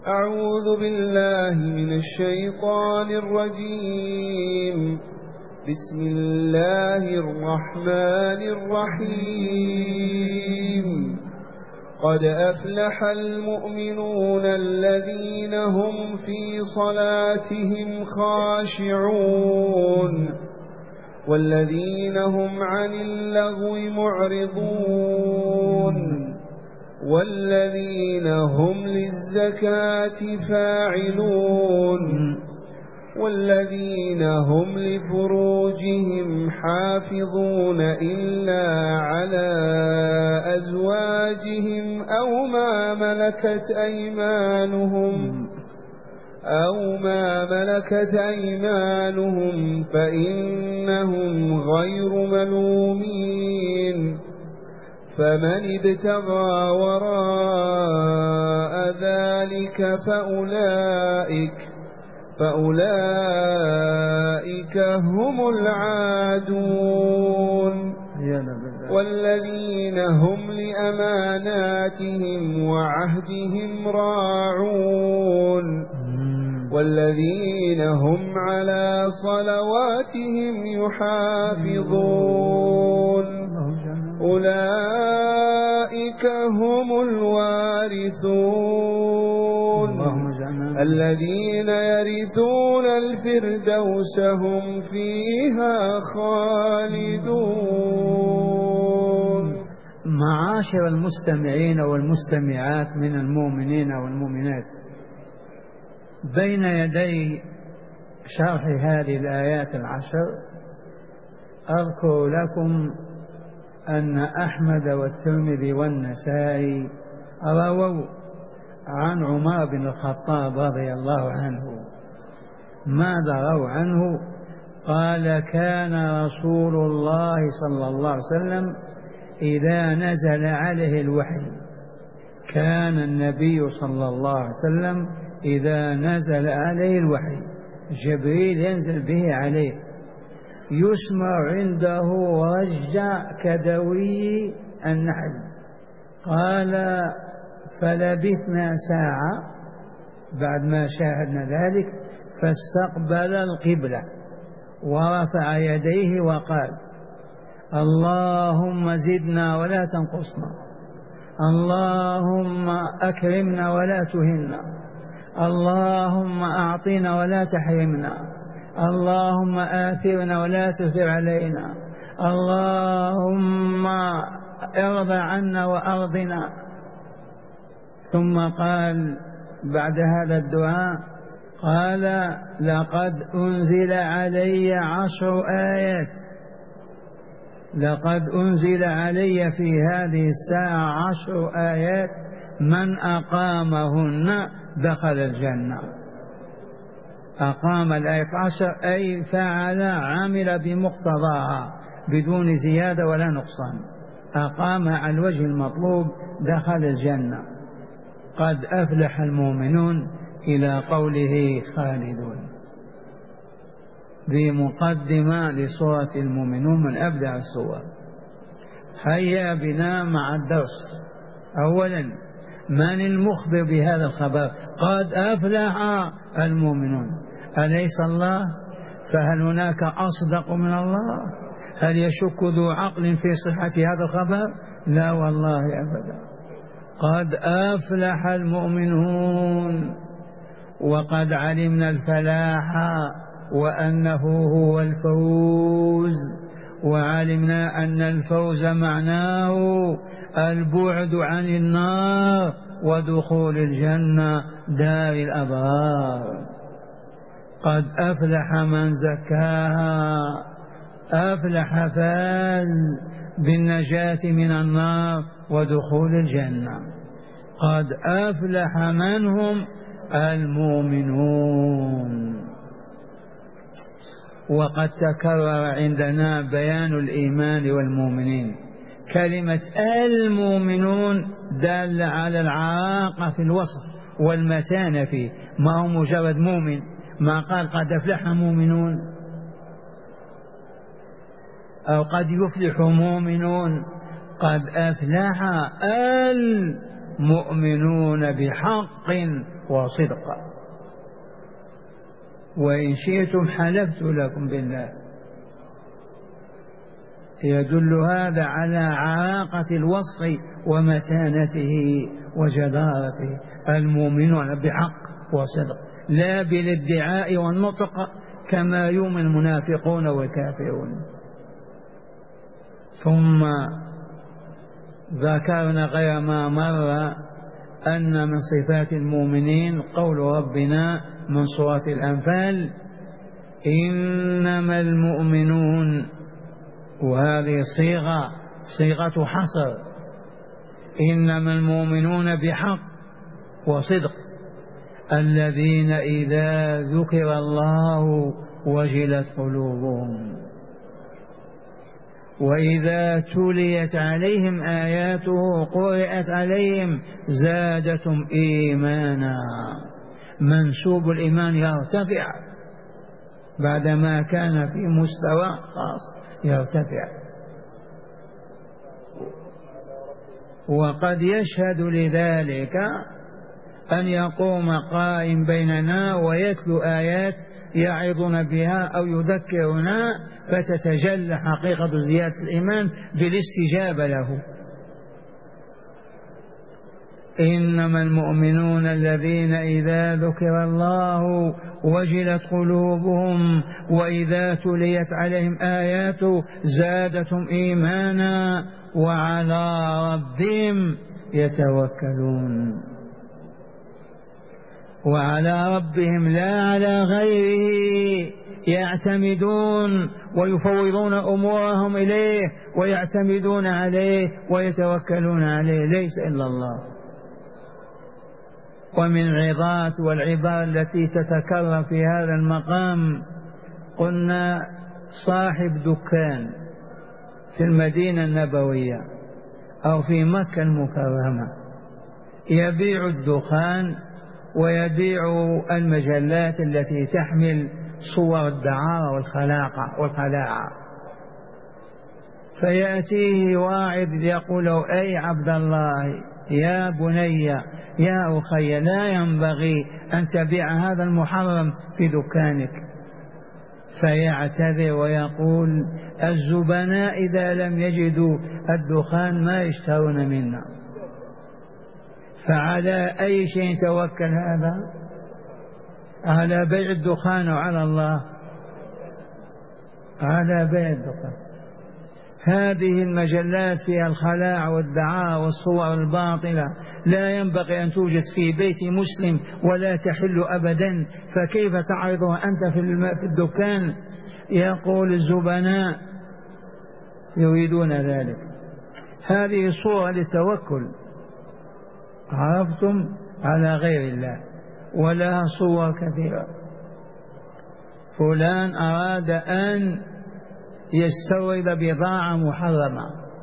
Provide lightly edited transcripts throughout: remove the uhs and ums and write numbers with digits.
أعوذ بالله من الشيطان الرجيم. بسم الله الرحمن الرحيم. قد أفلح المؤمنون الذين هم في صلاتهم خاشعون والذين هم عن اللغو معرضون والذين هم للزكاة فاعلون والذين هم لفروجهم حافظون إلا على أزواجهم أو ما ملكت أيمانهم فإنهم غير ملومين. فمن ابتغى وراء ذلك فأولئك هم العادون والذين هم لأماناتهم وعهدهم راعون والذين هم على صلواتهم يحافظون أولئك هم الوارثون الذين يرثون الفردوس هم فيها خالدون. معاشر المستمعين والمستمعات من المؤمنين والمؤمنات، بين يدي شرح هذه الآيات العشر أذكر لكم أن أحمد والترمذي والنسائي رووا عن عمر بن الخطاب رضي الله عنه. ماذا رووا عنه؟ قال: كان رسول الله صلى الله عليه وسلم إذا نزل عليه الوحي، كان النبي صلى الله عليه وسلم إذا نزل عليه الوحي جبريل ينزل به عليه يسمع عنده رجع كدوي النحل. قال: فلبثنا ساعة بعد ما شاهدنا ذلك، فاستقبل القبلة ورفع يديه وقال: اللهم زدنا ولا تنقصنا، اللهم أكرمنا ولا تهنا، اللهم أعطنا ولا تحرمنا، اللهم آثرنا ولا تثر علينا، اللهم ارض عنا وأرضنا. ثم قال بعد هذا الدعاء، قال: لقد أنزل علي 10 آيات، لقد أنزل علي في هذه الساعة 10 آيات، من أقامهن دخل الجنة. أقام الآية 10 أي فعل عمل بمقتضاها بدون زيادة ولا نقصان، أقام على الوجه المطلوب دخل الجنة. قد أفلح المؤمنون إلى قوله خالدون. ذي مقدمة لسورة المؤمنون من أبدع السور. هيا بنا مع الدرس. أولا، من المخبر بهذا الخبر؟ قد أفلح المؤمنون، أليس الله؟ فهل هناك أصدق من الله؟ هل يشك ذو عقل في صحة هذا الخبر؟ لا والله أبدا. قد أفلح المؤمنون، وقد علمنا الفلاح وأنه هو الفوز، وعلمنا أن الفوز معناه البعد عن النار ودخول الجنة دار الأبرار. قد أفلح من زكاها، أفلح فاز بالنجاة من النار ودخول الجنة. قد أفلح من هم المؤمنون. وقد تكرر عندنا بيان الإيمان والمؤمنين. كلمة المؤمنون دالة على العراقة في الوصف والمتانة فيه، ما هو مجرد مؤمن، ما قال قد أفلح مؤمنون أو قد يفلح مؤمنون. قد أفلح مؤمنون بحق وصدق. وإن شئتم حلفت لكم بالله. يدل هذا على عراقة الوصف ومتانته وجدارته. المؤمنون بحق وصدق، لا بالادعاء والنطق كما يؤمن المنافقون والكافرون. ثم ذكرنا غير ما مر أن من صفات المؤمنين قول ربنا من سورة الأنفال: إنما المؤمنون، وهذه صيغة حصر، إنما المؤمنون بحق وصدق الذين إذا ذكر الله وجلت قلوبهم وإذا تليت عليهم آياته قرأت عليهم زادتهم إيمانا. منسوب الإيمان يرتفع بعدما كان في مستوى خاص، يرتفع. وقد يشهد لذلك أن يقوم قائم بيننا ويتلو آيات يعظنا بها أو يذكرنا، فتتجلى حقيقة زيادة الإيمان بالاستجابة له. إنما المؤمنون الذين إذا ذكر الله وجلت قلوبهم وإذا تليت عليهم آياته زادتهم إيمانا وعلى ربهم يتوكلون. وعلى ربهم لا على غيره يعتمدون ويفوضون أمورهم إليه ويعتمدون عليه ويتوكلون عليه، ليس إلا الله. ومن العظات والعبارة التي تتكرر في هذا المقام قلنا صاحب دكان في المدينة النبوية أو في مكة المكرمة يبيع الدخان ويبيع المجلات التي تحمل صور الدعارة والخلاعة، فيأتيه واعظ يقول له: أي عبد الله، يا بني، يا أخي، لا ينبغي أن تبيع هذا المحرم في دكانك. فيعتذر ويقول: الزبناء إذا لم يجدوا الدخان ما يشترون منا. فعلى أي شيء توكل هذا؟ على بيع الدخان وعلى الله؟ على بيع الدخان. هذه المجلات فيها الخلاع والدعاء والصور الباطلة لا ينبغي أن توجد في بيت مسلم ولا تحل أبدا، فكيف تعرضها أنت في الدكان؟ يقول الزبناء يريدون ذلك. هذه صورة للتوكل، عرفتم، على غير الله. ولها صور كثيرة. فلان أراد أن يستورد بضاعة محرمة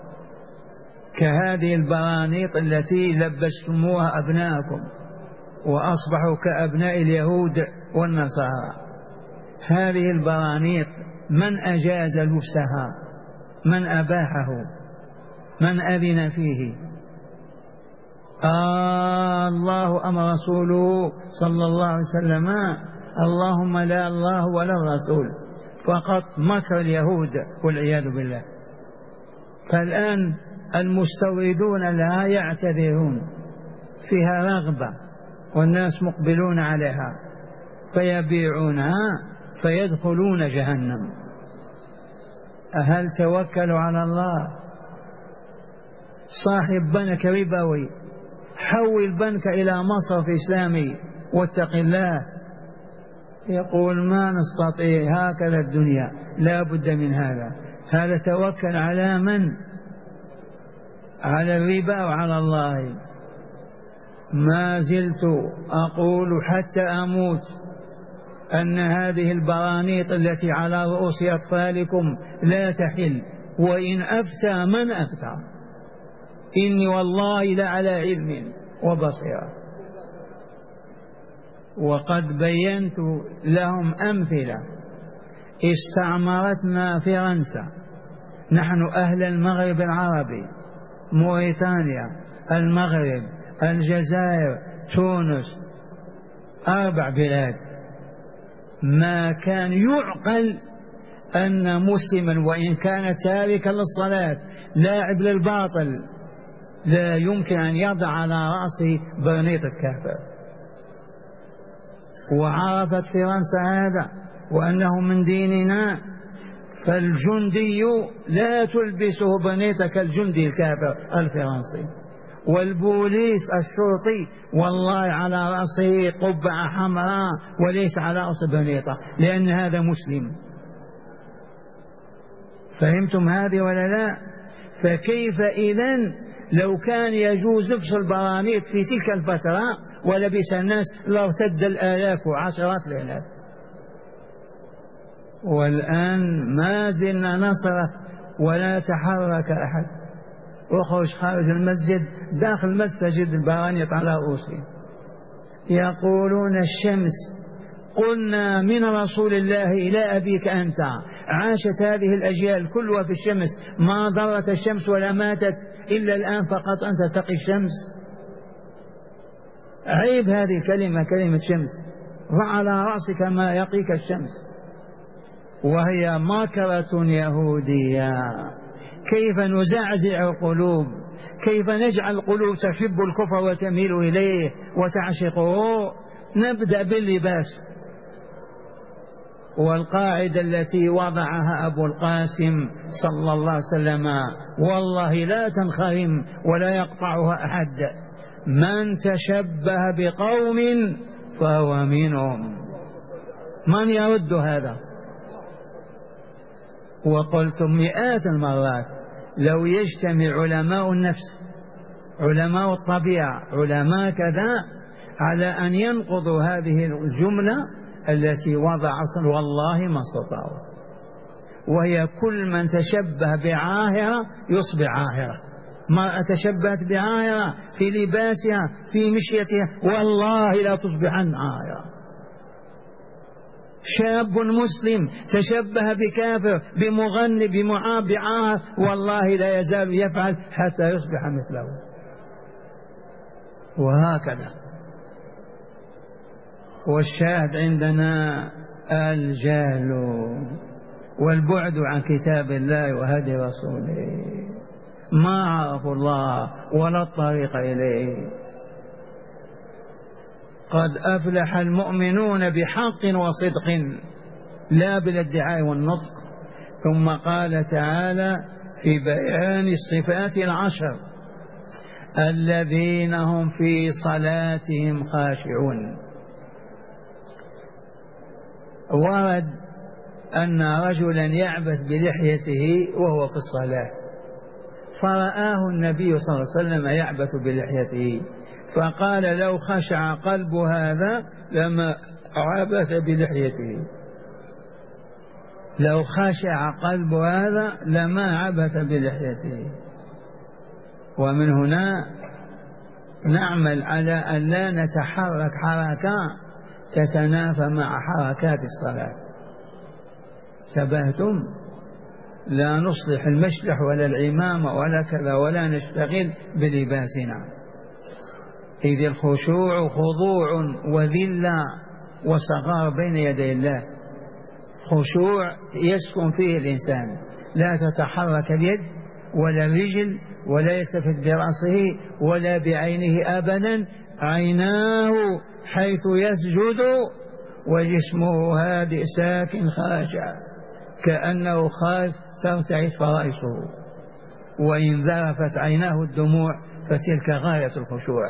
كهذه البرانيط التي لبستموها أبناءكم وأصبحوا كأبناء اليهود والنصارى. هذه البرانيط من أجاز لبسها؟ من أباحه؟ من أذن فيه؟ الله أم رسوله صلى الله عليه وسلم؟ اللهم لا الله ولا الرسول، فقط مكر اليهود والعياذ بالله. فالآن المستوردون لها يعتذرون، فيها رغبة والناس مقبلون عليها فيبيعونها فيدخلون جهنم. هل توكلوا على الله؟ صاحب بنك ربوي حول بنك إلى مصرف إسلامي واتق الله، يقول ما نستطيع، هكذا الدنيا لا بد من هذا. هذا توكل على من؟ على الربا وعلى الله. ما زلت أقول حتى أموت أن هذه البرانيط التي على رؤوس أطفالكم لا تحل، وإن أفتى من أفتى، إني والله لعلى علم وبصيرة. وقد بينت لهم أمثلة. استعمرتنا فرنسا، نحن أهل المغرب العربي، موريتانيا، المغرب، الجزائر، تونس، 4 بلاد. ما كان يعقل أن مسلما وإن كان تاركا للصلاة لاعب للباطل لا يمكن أن يضع على رأسه برنيط الكافر. وعرفت فرنسا هذا وأنه من ديننا، فالجندي لا تلبسه برنيطة كالجندي الكافر الفرنسي، والبوليس الشرطي والله على رأسه قبعة حمراء وليس على رأسه برنيطة، لأن هذا مسلم. فهمتم هذه ولا لا؟ فكيف إذن لو كان يجوز لبس البرانيط في تلك الفترة ولبس الناس لارتد الآلاف وعشرات الآلاف. والآن ما زلنا نصرف ولا تحرك أحد. اخرج خارج المسجد، داخل المسجد البرانيط على رؤوسهم. يقولون الشمس، قلنا من رسول الله إلى أبيك أنت، عاشت هذه الأجيال كلها في الشمس، ما ضرت الشمس ولا ماتت إلا الآن فقط أنت تقي الشمس. عيب هذه الكلمة، كلمة شمس، ضع على رأسك ما يقيك الشمس. وهي ماكرة يهودية. كيف نزعزع القلوب، كيف نجعل القلوب تحب الكفر وتميل إليه وتعشقه؟ نبدأ باللباس. والقاعدة التي وضعها أبو القاسم صلى الله عليه وسلم والله لا تنخرم ولا يقطعها أحد: من تشبه بقوم فهو منهم. من يرد هذا؟ وقلتم مئات المرات لو يجتمع علماء النفس، علماء الطبيعة، علماء كذا، على أن ينقضوا هذه الجملة التي وضع أصل، والله ما استطاعوا. وهي كل من تشبه بعاهرة يصبح عاهرة. مرأة تشبهت بعاهرة في لباسها في مشيتها والله لا تصبحن عاهرة. شاب مسلم تشبه بكافر بمغني بعاهر والله لا يزال يفعل حتى يصبح مثله. وهكذا. والشاهد عندنا الجهل والبعد عن كتاب الله وهدي رسوله، ما عرفوا الله ولا الطريق إليه. قد أفلح المؤمنون بحق وصدق لا بالادعاء والنطق. ثم قال تعالى في بيان الصفات 10: الذين هم في صلاتهم خاشعون. ورد أن رجلا يعبث بلحيته وهو في الصلاة، فرآه النبي صلى الله عليه وسلم يعبث بلحيته، فقال: لو خشع قلب هذا لما عبث بلحيته، لو خشع قلب هذا لما عبث بلحيته. ومن هنا نعمل على أن لا نتحرك حركة تتنافى مع حركات الصلاة. تبهتم؟ لا نصلح المشلح ولا العمامة ولا كذا ولا نشتغل بلباسنا، إذ الخشوع خضوع وذلة وصغار بين يدي الله. خشوع يسكن فيه الإنسان، لا تتحرك اليد ولا الرجل ولا يلتفت برأسه ولا بعينه أبدا، عيناه حيث يسجد وجسمه هادئ ساكن خاشع كأنه خاف ترتعد فرائصه، وإن ذرفت عيناه الدموع فتلك غاية الخشوع.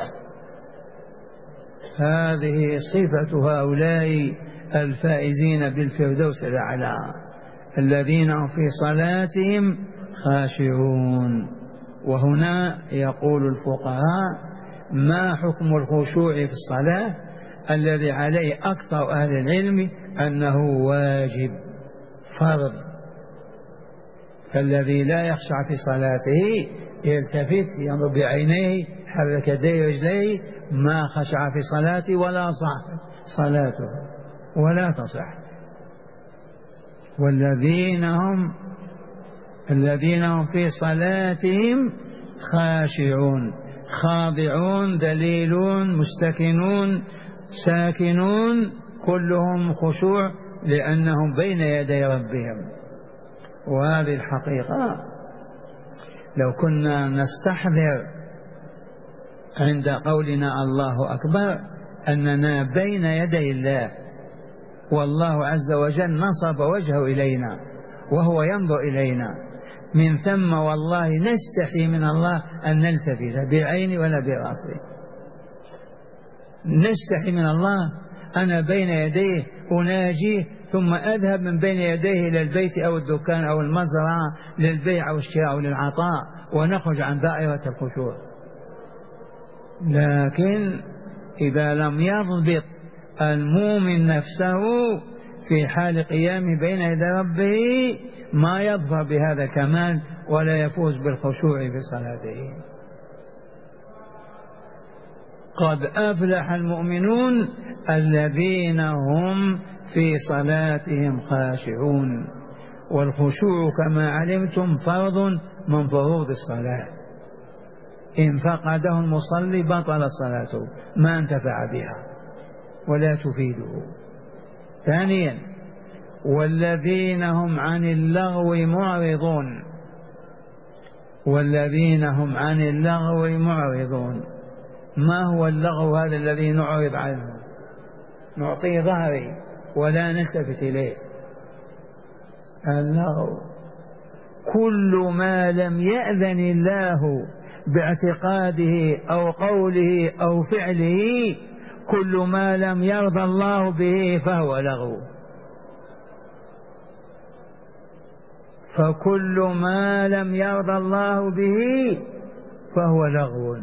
هذه صفة هؤلاء الفائزين بالفردوس الأعلى، الذين هم في صلاتهم خاشعون. وهنا يقول الفقهاء: ما حكم الخشوع في الصلاة؟ الذي عليه أكثر أهل العلم أنه واجب فرض. فالذي لا يخشع في صلاته يلتفت ينظر بعينيه حرك يديه رجليه، ما خشع في صلاته ولا صح صلاته ولا تصح. والذين هم في صلاتهم خاشعون. خاضعون ذليلون مستكنون ساكنون، كلهم خشوع لأنهم بين يدي ربهم. وهذه الحقيقة لو كنا نستحضر عند قولنا الله أكبر أننا بين يدي الله، والله عز وجل نصب وجهه إلينا وهو ينظر إلينا، من ثم والله نستحي من الله أن نلتفت بعيني ولا براسي، نستحي من الله. أنا بين يديه أناجيه ثم أذهب من بين يديه إلى البيت أو الدكان أو المزرعة للبيع أو الشراء أو للعطاء، ونخرج عن دائرة الخشوع. لكن إذا لم يضبط المؤمن نفسه في حال قيامه بين يدي ربه ما يظفر بهذا الكمال ولا يفوز بالخشوع في صلاته. قد أفلح المؤمنون الذين هم في صلاتهم خاشعون. والخشوع كما علمتم فرض من فروض الصلاة، إن فقده المصلي بطل صلاته ما انتفع بها ولا تفيده. ثانيا والذين هم عن اللغو معرضون، والذين هم عن اللغو معرضون. ما هو اللغو هذا الذي نعرض عنه؟ نعطيه ظهري ولا نلتفت إليه. اللغو كل ما لم يأذن الله باعتقاده أو قوله أو فعله، كل ما لم يرضى الله به فهو لغو. فكل ما لم يرضى الله به فهو لغو،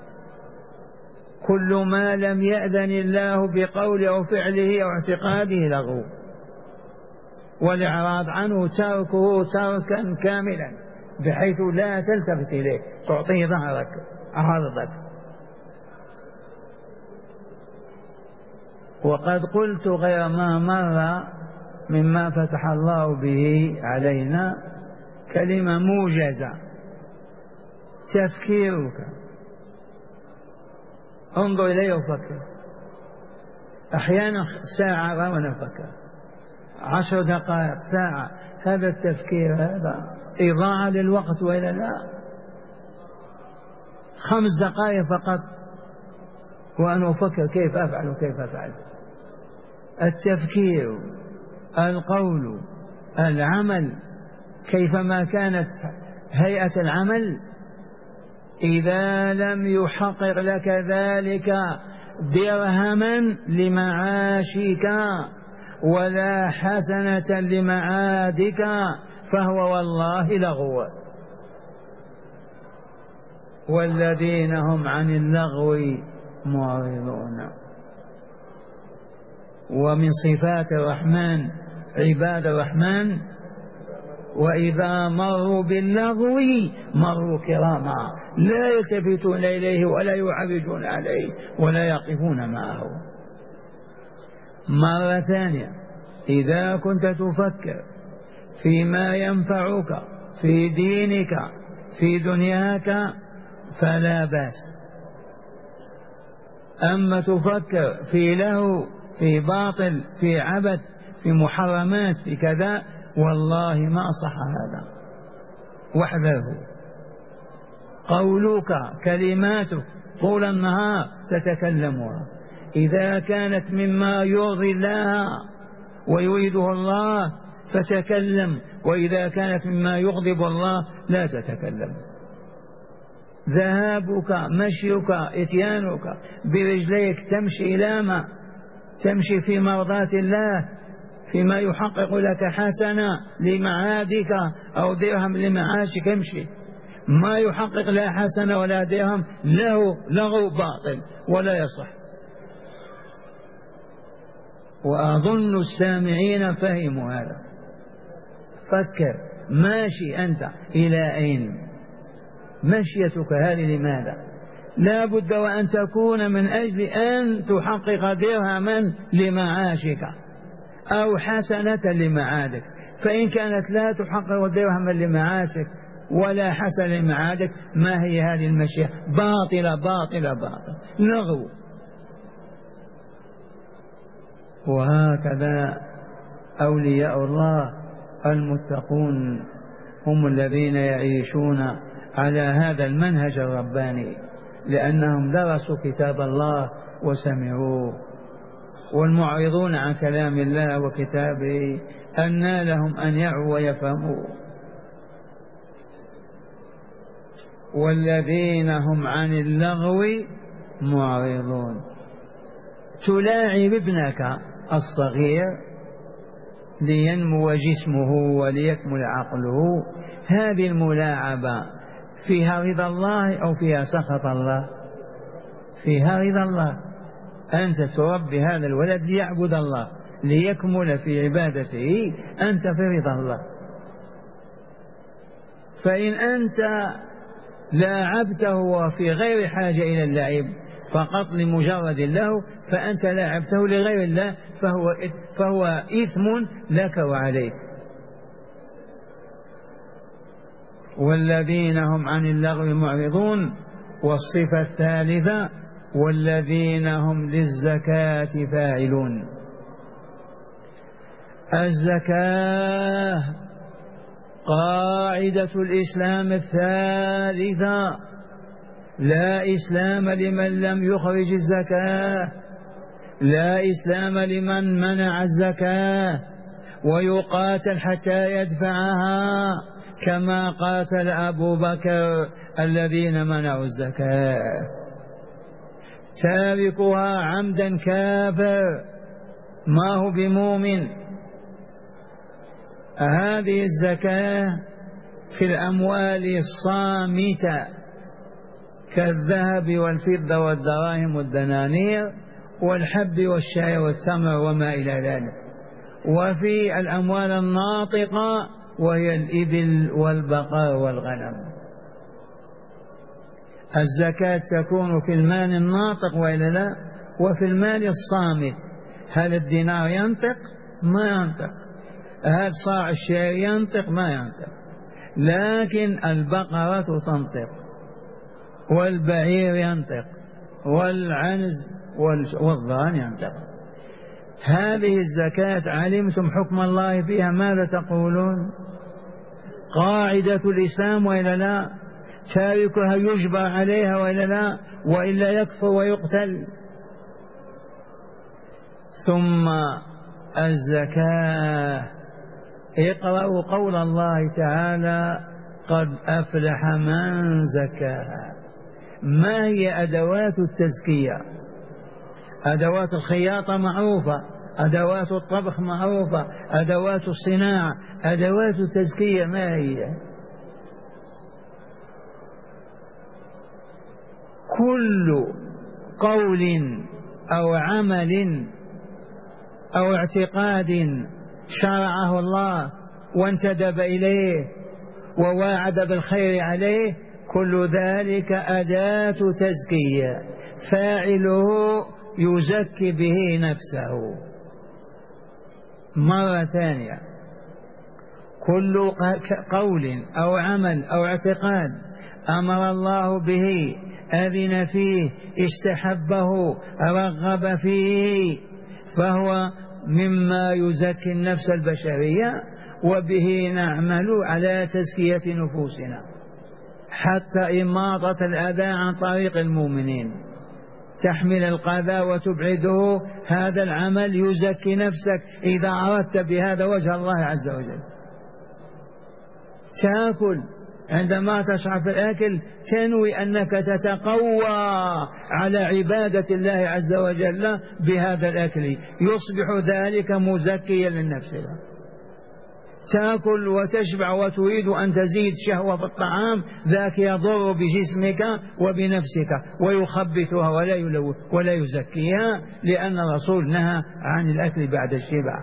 كل ما لم يأذن الله بقوله أو فعله أو اعتقاده لغو، والإعراض عنه تركه تركا كاملا بحيث لا تلتفت إليه، تعطيه ظهرك عرضك. وقد قلت غير ما مر مما فتح الله به علينا كلمة موجزة: تفكيرك. انظر إليه وفكر. أحيانا ساعة وأنا أفكر، 10 دقائق، ساعة. هذا التفكير هذا إضاعة للوقت وإلا لا؟ 5 دقائق فقط وأنا أفكر كيف أفعل وكيف أفعل. التفكير، القول، العمل، كيفما كانت هيئة العمل، إذا لم يحقق لك ذلك درهما لمعاشك ولا حسنة لمعادك فهو والله لغو. والذين هم عن اللغو معرضون. ومن صفات الرحمن عباد الرحمن وإذا مروا باللغو مروا كراما، لا يلتفتون إليه ولا يعرجون عليه ولا يقفون معه. مرة ثانية، إذا كنت تفكر فيما ينفعك في دينك في دنياك فلا بأس، أما تفكر في لهو في باطل في عبث في محرمات في كذا والله ما صح هذا، واحذره. قولك كلماتك طول النهار تتكلمها إذا كانت مما يرضي الله ويريده الله فتكلم، وإذا كانت مما يغضب الله لا تتكلم. ذهابك مشيك اتيانك برجليك تمشي إلى ما تمشي في مرضاة الله فيما يحقق لك حسنة لمعادك أو درهم لمعاشك امشي، ما يحقق لا حسنة ولا درهم له لغو باطل ولا يصح. وأظن السامعين فهموا هذا. فكر، ماشي أنت إلى أين؟ مشيتك هذه لماذا؟ لا بد وأن تكون من أجل أن تحقق درهما لمعاشك أو حسنة لمعادك. فإن كانت لا تحقق درهما لمعاشك ولا حسن لمعادك. ما هي هذه المشيئة؟ باطلة باطلة باطلة، لغو. وهكذا أولياء الله المتقون هم الذين يعيشون على هذا المنهج الرباني، لأنهم درسوا كتاب الله وسمعوه. والمعرضون عن كلام الله وكتابه أنى لهم أن يعوا ويفهموا. والذين هم عن اللغو معرضون. تلاعب ابنك الصغير لينمو جسمه وليكمل عقله، هذه الملاعبة فيها رضا الله أو فيها سخط الله؟ فيها رضا الله. أنت تربي هذا الولد ليعبد الله ليكمل في عبادته، أنت في رضا الله. فإن أنت لاعبته وفي غير حاجة إلى اللعب فقط لمجرد له، فأنت لاعبته لغير الله، فهو إثم لك وعليك. والذين هم عن اللغو معرضون. والصفة الثالثة والذين هم للزكاة فاعلون. الزكاة قاعدة الإسلام الثالثة. لا إسلام لمن لم يخرج الزكاة، لا إسلام لمن منع الزكاة ويقاتل حتى يدفعها، كما قاتل أبو بكر الذين منعوا الزكاة. تاركها عمدا كافر، ما هو بمؤمن. هذه الزكاة في الأموال الصامتة كالذهب والفضة والدراهم والدنانير والحب والشعير والتمر وما إلى ذلك. وفي الأموال الناطقة وهي الإبل والبقر والغنم. الزكاة تكون في المال الناطق وإلا لا؟ وفي المال الصامت. هل الدينار ينطق؟ ما ينطق. هل صاع الشعير ينطق؟ ما ينطق. لكن البقرة تنطق والبعير ينطق والعنز والضان ينطق. هذه الزكاة علمتم حكم الله فيها ماذا تقولون؟ قاعدة الإسلام وإلا لا؟ تاركها يجبر عليها وإلا لا؟ وإلا يكفر ويقتل. ثم الزكاة، اقرأوا قول الله تعالى قد أفلح من زكاها. ما هي أدوات التزكية؟ أدوات الخياطة معروفة، أدوات الطبخ معروفة، أدوات الصناعة. أدوات التزكية ما هي؟ كل قول أو عمل أو اعتقاد شرعه الله وانتدب إليه وواعد بالخير عليه، كل ذلك أداة تزكية، فاعله يزكي به نفسه. مرة ثانية، كل قول أو عمل أو اعتقاد أمر الله به، أذن فيه، استحبه، رغب فيه، فهو مما يزكي النفس البشرية، وبه نعمل على تزكية نفوسنا حتى إماطة الأذى عن طريق المؤمنين. تحمل القذى وتبعده، هذا العمل يزكي نفسك إذا أردت بهذا وجه الله عز وجل. تأكل، عندما تشعر في الأكل تنوي أنك تتقوى على عبادة الله عز وجل بهذا الأكل، يصبح ذلك مزكيا للنفس. تأكل وتشبع وتريد أن تزيد شهوة في الطعام، ذاك يضر بجسمك وبنفسك ويخبثها ولا يزكيها، لأن الرسول نهى عن الأكل بعد الشبع.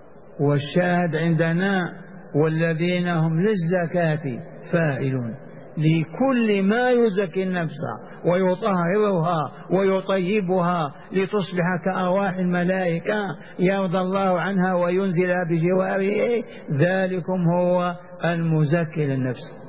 والشاهد عندنا والذين هم للزكاة فاعلون. لكل ما يزكي النفس ويطهرها ويطيبها لتصبح كأرواح الملائكة يرضى الله عنها وينزلها بجواره، ذلكم هو المزكي للنفس.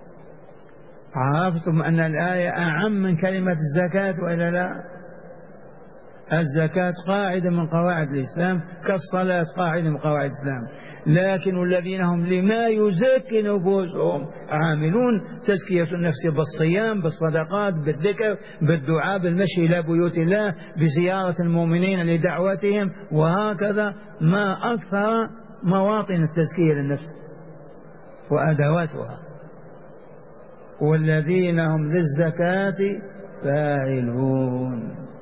عرفتم أن الآية أعم من كلمة الزكاة وإلا لا؟ الزكاة قاعدة من قواعد الإسلام كالصلاة قاعدة من قواعد الإسلام، لكن الذين هم لما يزكي نفوسهم عاملون تزكية النفس بالصيام بالصدقات بالذكر بالدعاء بالمشي إلى بيوت الله بزيارة المؤمنين لدعوتهم، وهكذا ما أكثر مواطن التزكية للنفس وأدواتها. والذين هم للزكاة فاعلون.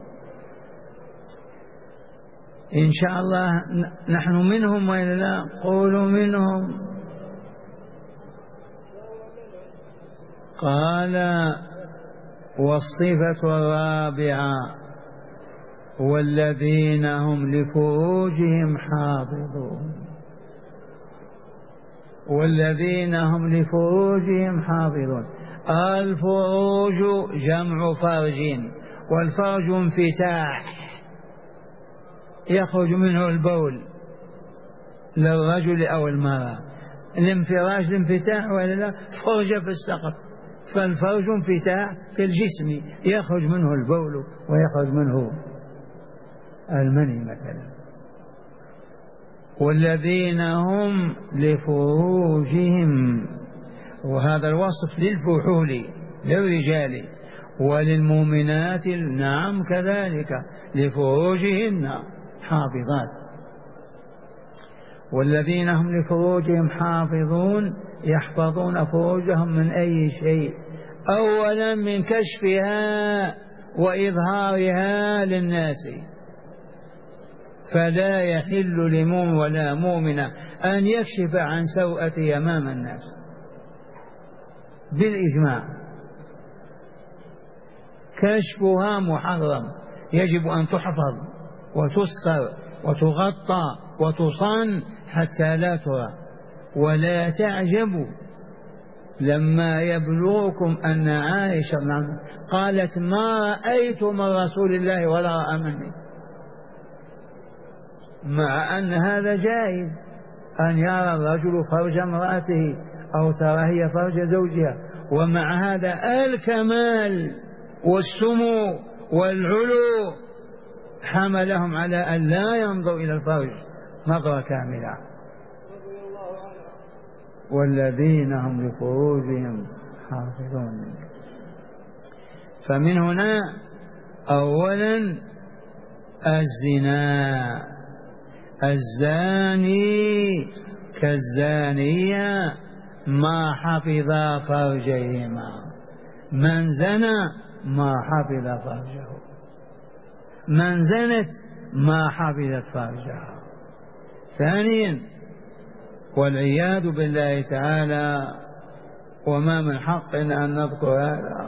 إن شاء الله نحن منهم وإلا لا؟ قولوا منهم. قال والصفة الرابعة والذين هم لفروجهم حافظون. والذين هم لفروجهم حافظون. الفروج جمع فرج، والفرج انفتاح يخرج منه البول للرجل أو المرأة. الانفراج الانفتاح ولا لا؟ فرجة في السقف، فالفرج انفتاح في الجسم يخرج منه البول ويخرج منه المني مثلا. والذين هم لفروجهم، وهذا الوصف للفحول للرجال وللمؤمنات نعم كذلك لفروجهن حافظات. والذين هم لفروجهم حافظون يحفظون فروجهم من أي شيء؟ أولا من كشفها وإظهارها للناس، فلا يحل لمؤمن ولا مؤمنة أن يكشف عن سوءته أمام الناس بالإجماع. كشفها محرم، يجب أن تحفظ وتستر وتغطى وتصان حتى لا ترى. ولا تعجبوا لما يبلغكم أن عائشة قالت ما رأيت من رسول الله ولا رأى مني، مع أن هذا جائز أن يرى الرجل فرج امرأته أو ترى هي فرج زوجها، ومع هذا الكمال والسمو والعلو حملهم على أن لا ينظر إلى الفرج نظرة كاملة. والذين هم لفروجهم حافظون. فمن هنا أولا الزنا، الزاني كالزانية ما حفظ فرجهما، من زنى ما حفظ فرجه، من زنت ما حفظت فرجها. ثانيا والعياذ بالله تعالى، وما من حق أن نذكر هذا،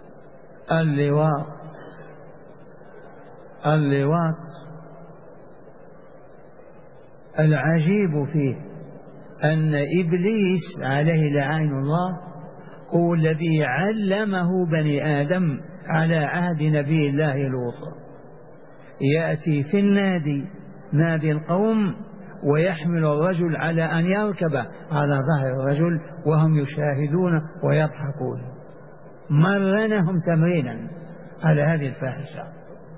اللواط العجيب فيه أن إبليس عليه لعين الله هو الذي علمه بني آدم على عهد نبي الله لوط. يأتي في النادي، نادي القوم، ويحمل الرجل على أن يركب على ظهر الرجل وهم يشاهدون ويضحكون. مرنهم تمرينا على هذه الفاحشة،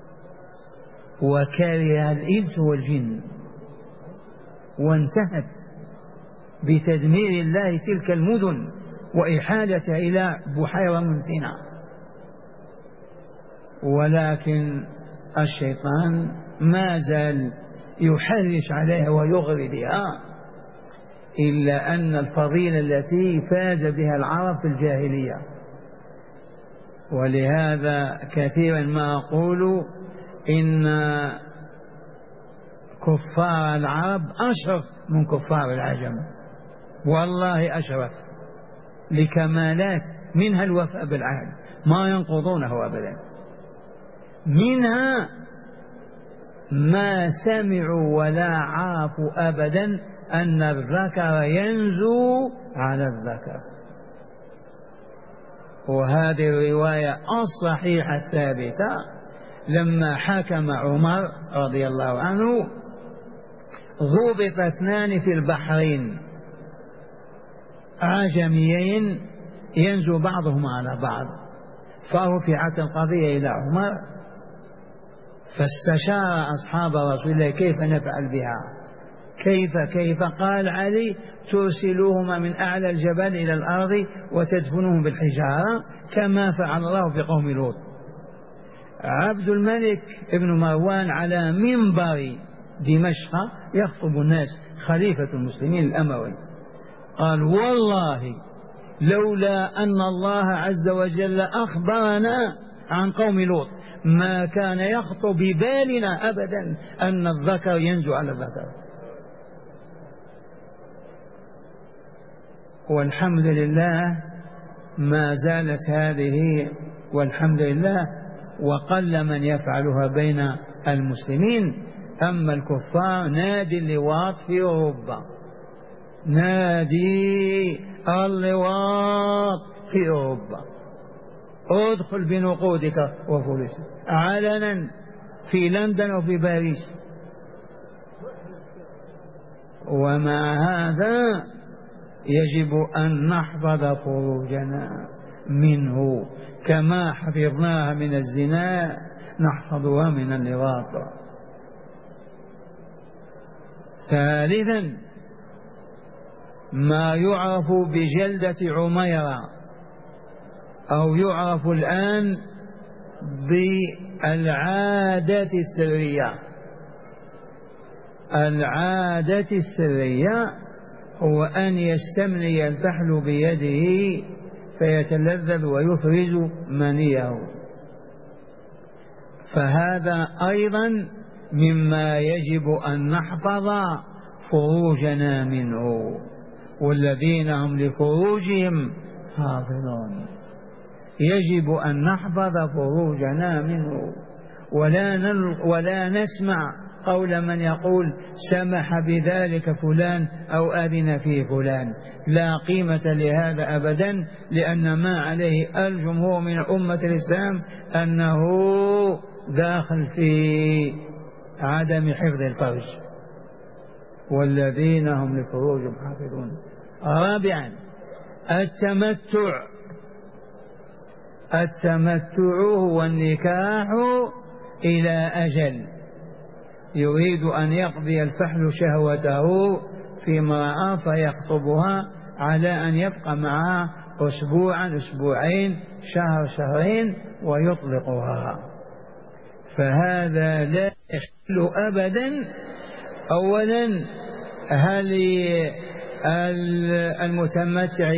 وكره الإنس والجن، وانتهت بتدمير الله تلك المدن وإحالتها إلى بحيرة ممتنة. ولكن الشيطان ما زال يحرش عليها ويغري بها، إلا أن الفضيلة التي فاز بها العرب في الجاهلية. ولهذا كثيرا ما أقول إن كفار العرب أشرف من كفار العجم، والله أشرف لكمالات، منها الوفاء بالعهد ما ينقضونه أبدا، منها ما سمعوا ولا عرفوا أبدا أن الذكر ينزو على الذكر. وهذه الرواية الصحيحة الثابتة لما حكم عمر رضي الله عنه ضبط اثنان في البحرين عجميين ينزو بعضهم على بعض، فرفعت القضية إلى عمر فاستشار أصحاب رسول الله كيف نفعل بها، كيف قال علي ترسلوهما من أعلى الجبل إلى الأرض وتدفنوهم بالحجارة كما فعل الله في قوم لوط. عبد الملك ابن مروان على منبر دمشق يخطب الناس خليفة المسلمين الأموي قال والله لولا أن الله عز وجل أخبرنا عن قوم لوط ما كان يخطر ببالنا أبدا أن الذكر ينزو على الذكر. والحمد لله ما زالت هذه والحمد لله، وقل من يفعلها بين المسلمين. أما الكفار نادي اللواط في أوروبا، نادي اللواط في أوروبا، ادخل بنقودك وفلوسك علنا في لندن وفي باريس. ومع هذا يجب أن نحفظ فروجنا منه كما حفظناها من الزنا نحفظها من اللواط. ثالثا ما يعرف بجلدة عميرة أو يعرف الآن بالعادة السرية. العادة السرية هو أن يستمني الفحل بيده فيتلذذ ويفرز منيه، فهذا أيضا مما يجب أن نحفظ فروجنا منه. والذين هم لفروجهم حافظون، يجب أن نحفظ فروجنا منه ولا نسمع قول من يقول سمح بذلك فلان أو أذن فيه فلان. لا قيمة لهذا أبدا، لأن ما عليه الجمهور من أمة الإسلام أنه داخل في عدم حفظ الفرج. والذين هم لفروجهم حافظون. رابعا التمتع هو النكاح إلى أجل، يريد أن يقضي الفحل شهوته في امرأة فيخطبها على أن يبقى معها أسبوعا أسبوعين شهر شهرين ويطلقها، فهذا لا يحل أبدا. أولا هل المتمتع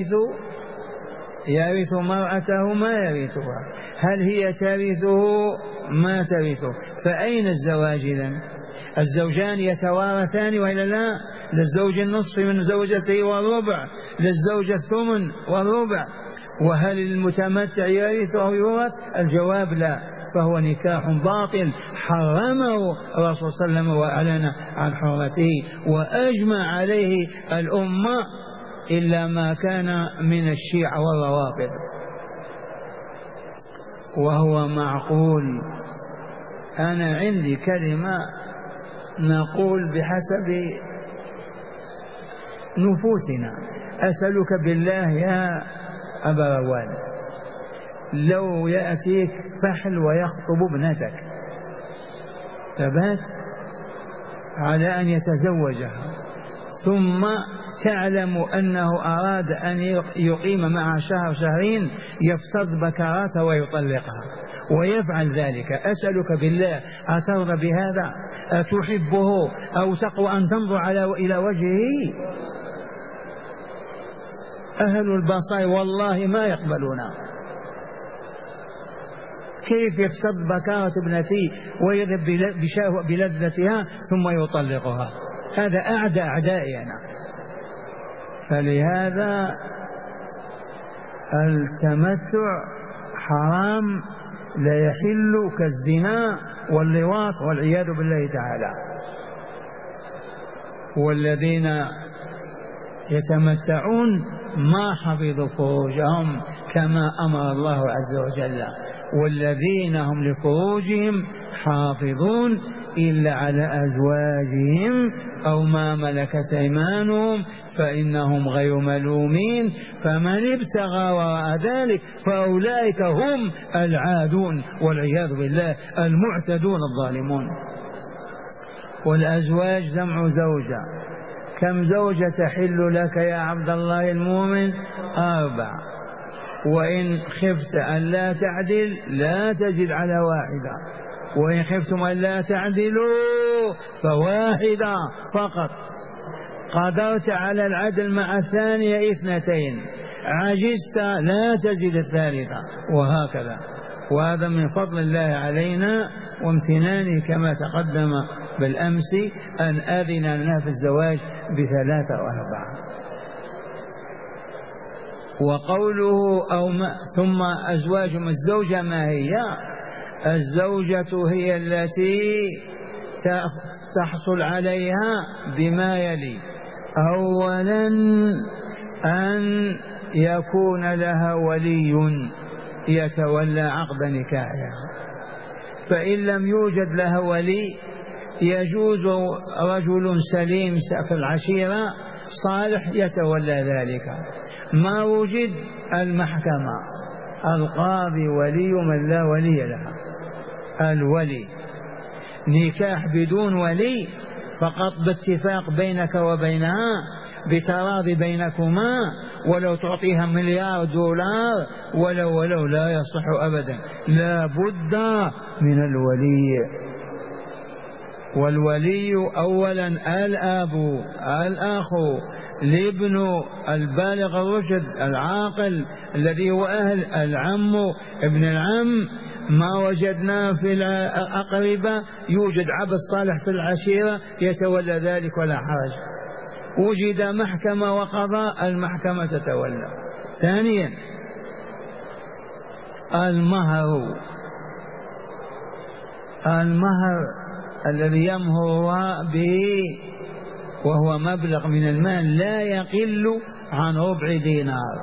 يرث مرأته؟ ما يرثها. هل هي ترثه؟ ما ترثه. فأين الزواج إذن؟ الزوجان يتوارثان وإلا لا؟ للزوج النصف من زوجته والربع، للزوج الثمن والربع. وهل المتمتع يرث أو يورث؟ الجواب لا، فهو نكاح باطل حرمه الرسول صلى الله عليه وسلم وأعلن عن حرمته وأجمع عليه الأمة إلا ما كان من الشيعة والروافض، وهو معقول. أنا عندي كلمة نقول بحسب نفوسنا. أسألك بالله يا أبا رواد، لو يأتيك فحل ويخطب ابنتك ثبات على أن يتزوجها، ثم تعلم أنه أراد أن يقيم معها شهر شهرين، يفتض بكراتها ويطلقها ويفعل ذلك، أسألك بالله أترضى بهذا؟ أتحبه أو تقوى أن تنظر إلى وجهه؟ أهل البصائر والله ما يقبلون. كيف يفتض بكارة ابنتي ويذهب بلذتها ثم يطلقها؟ هذا أعدائنا. فلهذا التمتع حرام، لا يحل كالزنا واللواط والعياذ بالله تعالى. والذين يتمتعون ما حفظوا فروجهم كما أمر الله عز وجل: والذين هم لفروجهم حافظون إلا على أزواجهم أو ما ملكت أيمانهم فإنهم غير ملومين، فمن ابتغى وراء ذلك فأولئك هم العادون والعياذ بالله المعتدون الظالمون. والأزواج جمع زوجة. كم زوجة تحل لك يا عبد الله المؤمن؟ 4. وإن خفت أن لا تعدل لا تزد على 1، وإن خفتم أن لا تعدلوا فواحدة فقط. قدرت على العدل مع الثانية 2، عجزت لا تزد الثالثة، وهكذا. وهذا من فضل الله علينا وامتنانه كما تقدم بالأمس أن أذن لنا في الزواج ب3 و4. وقوله ثم أزواجهم، الزوجة ما هي؟ الزوجة هي التي تحصل عليها بما يلي: أولا أن يكون لها ولي يتولى عقد نكاحها، فإن لم يوجد لها ولي يجوز رجل سليم في العشيرة صالح يتولى ذلك. ما وجد المحكمة، القاضي ولي من لا ولي لها. الولي نكاح بدون ولي فقط باتفاق بينك وبينها، بتراضي بينكما، ولو تعطيها $1,000,000 ولو لا يصح أبدا، لا بد من الولي. والولي أولا الأب، الأخ، الابن البالغ الرشد العاقل الذي هو أهل، العم، ابن العم. ما وجدنا في الأقربة يوجد عبد صالح في العشيرة يتولى ذلك ولا حرج. وجد محكمة وقضاء، المحكمة تتولى. ثانيا المهر الذي يمهر به، وهو مبلغ من المال لا يقل عن 4 دينار،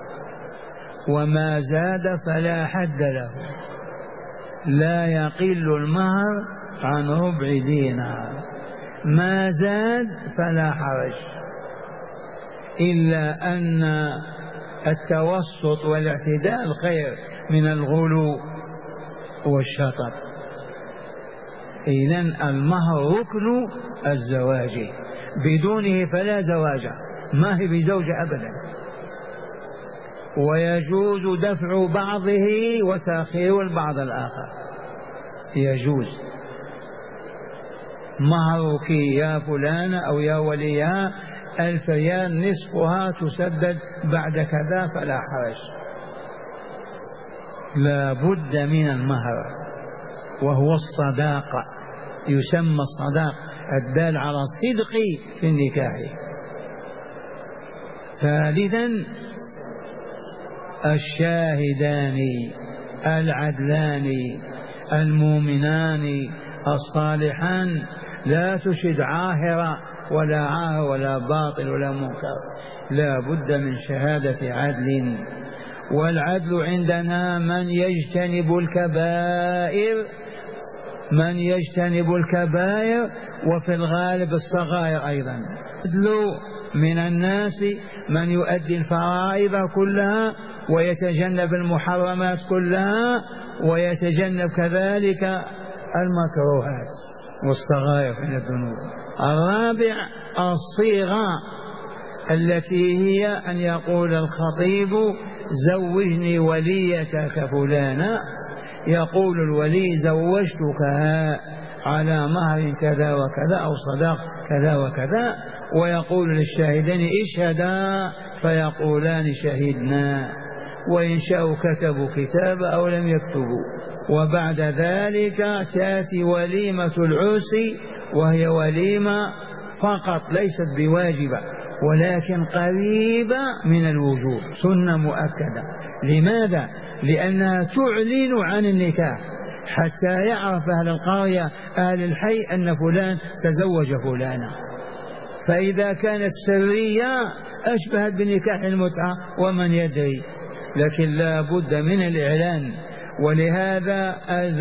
وما زاد فلا حد له. لا يقل المهر عن 4 دينار، ما زاد فلا حرج، إلا أن التوسط والاعتدال خير من الغلو والشطط. إذن المهر ركن الزواج، بدونه فلا زواج، ما هي بزوجة أبدا. ويجوز دفع بعضه وتأخير البعض الآخر، يجوز. مهرك يا فلان أو يا وليها 1000 ريال، نصفها تسدد بعد كذا فلا حرج. لا بد من المهر، وهو الصداق، يسمى الصداق الدال على الصدق في النكاح. ثالثا الشاهدان العدلان المؤمنان الصالحان، لا تشهد عاهرة ولا عاهر ولا باطل ولا منكر، لا بد من شهادة عدل. والعدل عندنا من يجتنب الكبائر، وفي الغالب الصغائر أيضا. عدل من الناس من يؤدي الفرائض كلها ويتجنب المحرمات كلها، ويتجنب كذلك المكروهات والصغائر من الذنوب. الرابع الصيغة، التي هي أن يقول الخطيب: زوجني وليتك فلانة، يقول الولي: زوجتكها على مهر كذا وكذا أو صداق كذا وكذا، ويقول للشاهدين: اشهدا، فيقولان: شهدنا. وإن شاءوا كتبوا كتابا أو لم يكتبوا. وبعد ذلك تأتي وليمة العرس، وهي وليمة فقط ليست بواجبة، ولكن قريبة من الوجوب، سنة مؤكدة. لماذا؟ لأنها تعلن عن النكاح حتى يعرف أهل القرية أهل الحي أن فلان تزوج فلانا. فإذا كانت سرية أشبهت بنكاح المتعة، ومن يدري. لكن لا بد من الإعلان. ولهذا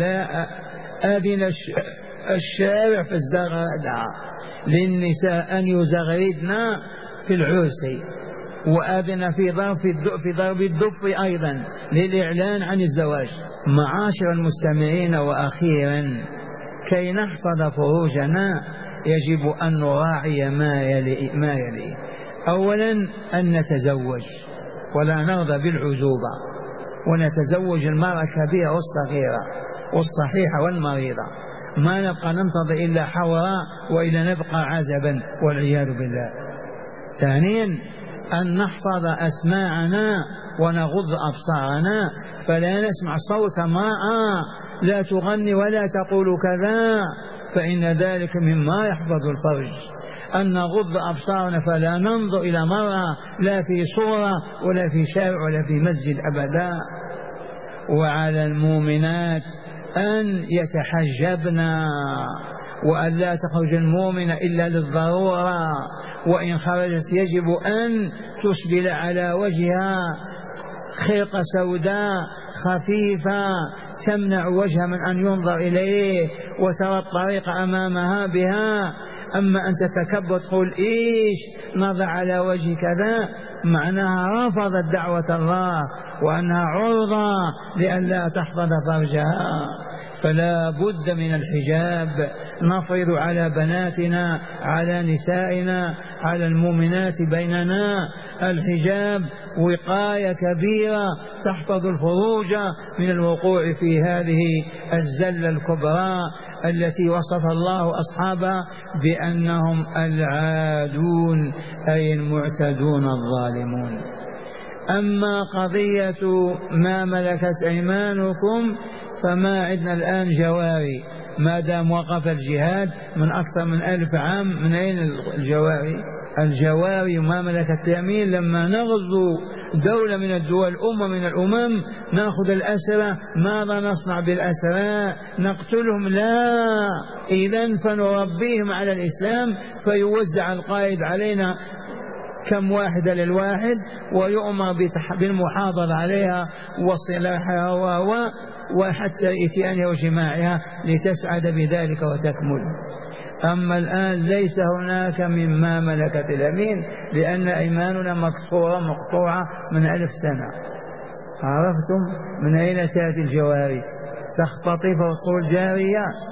أذن الشارع في الزغردة للنساء أن يزغردن في العرس، وأذن في ضرب الدف أيضا للإعلان عن الزواج. معاشر المستمعين، وأخيرا كي نحفظ فروجنا يجب أن نراعي ما يلي. أولا أن نتزوج ولا نرضى بالعزوبة، ونتزوج المرأة الكبيرة والصغيرة والصحيحة والمريضة، ما نبقى ننتظر إلا حوراء وإلا نبقى عزبا والعياذ بالله. ثانيا أن نحفظ أسماعنا ونغض أبصارنا، فلا نسمع صوت امرأة لا تغني ولا تقول كذا، فإن ذلك مما يحفظ الفرج. أن نغض أبصارنا فلا ننظر إلى مرأة لا في صورة ولا في شارع ولا في مسجد أبدا. وعلى المؤمنات أن يتحجبن، وأن لا تخرج المؤمنة إلا للضرورة، وإن خرجت يجب أن تسبل على وجهها خرقة سوداء خفيفة تمنع وجهها من أن ينظر إليه وترى الطريق أمامها بها. أما أن تتكبر تقول إيش نضع على وجه كذا، معناها رفضت دعوة الله وأنها عرضة لئلا تحفظ فرجها. فلا بد من الحجاب، نفرض على بناتنا على نسائنا على المؤمنات بيننا الحجاب، وقاية كبيرة تحفظ الفروج من الوقوع في هذه الزلة الكبرى التي وصف الله أصحابها بأنهم العادون أي المعتدون الظالمون. أما قضية ما ملكت أيمانكم فما عندنا الآن جواري، ما دام وقف الجهاد من أكثر من 1000 عام. من أين الجواري؟ الجواري وما ملكت اليمين. لما نغزو دولة من الدول، أمة من الأمم، نأخذ الأسرى، ماذا نصنع بالأسرى؟ نقتلهم؟ لا. إذن فنربيهم على الإسلام، فيوزع القائد علينا كم واحدة للواحد، ويؤمر بالمحافظة عليها وصلاحها وحتى إتيانها وجماعها لتسعد بذلك وتكمل. أما الآن ليس هناك مما ملكت اليمين، لأن أيماننا مكسورة مقطوعة من 1000 سنة. عرفتم من أين تأتي الجواري؟ تختطف وتقول جارية.